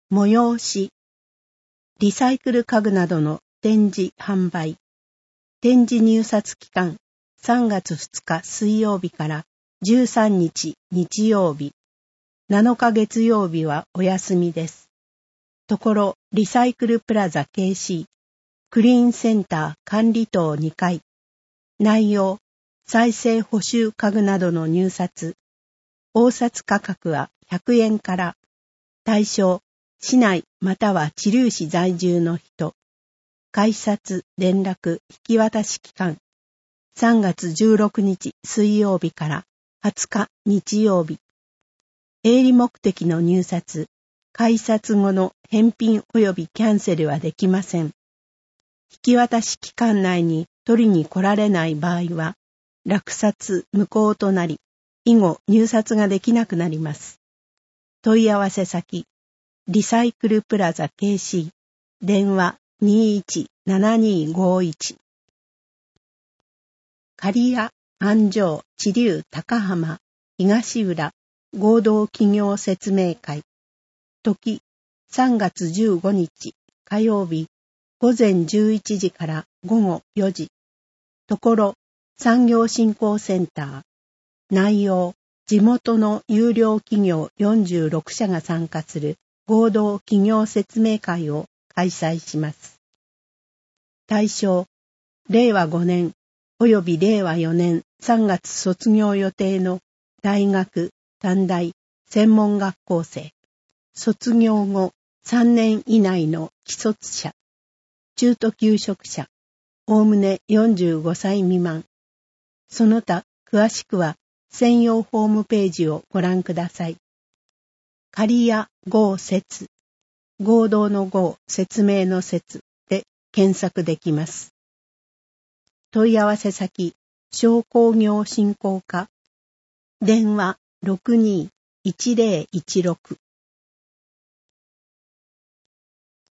催し、リサイクル家具などの展示販売、展示入札期間3月2日水曜日から13日日曜日、7日月曜日はお休みです。ところリサイクルプラザ KC、クリーンセンター管理棟2階、内容、再生補修家具などの入札、応札価格は100円から、対象、市内または知立市在住の人、改札、連絡、引き渡し期間、3月16日水曜日から20日日曜日、営利目的の入札、改札後の返品及びキャンセルはできません。引き渡し期間内に取りに来られない場合は、落札無効となり、以後入札ができなくなります。問い合わせ先、リサイクルプラザ KC、電話217251。刈谷、安城、知立、高浜、東浦、合同企業説明会。時、3月15日、火曜日、午前11時から午後4時。ところ、産業振興センター。内容、地元の優良企業46社が参加する合同企業説明会を開催します。対象、令和5年及び令和4年3月卒業予定の大学、短大、専門学校生、卒業後3年以内の既卒者、中途求職者、おおむね45歳未満。その他、詳しくは専用ホームページをご覧ください。刈谷合説、合同の合、説明の説で検索できます。問い合わせ先、商工業振興課、電話62-1016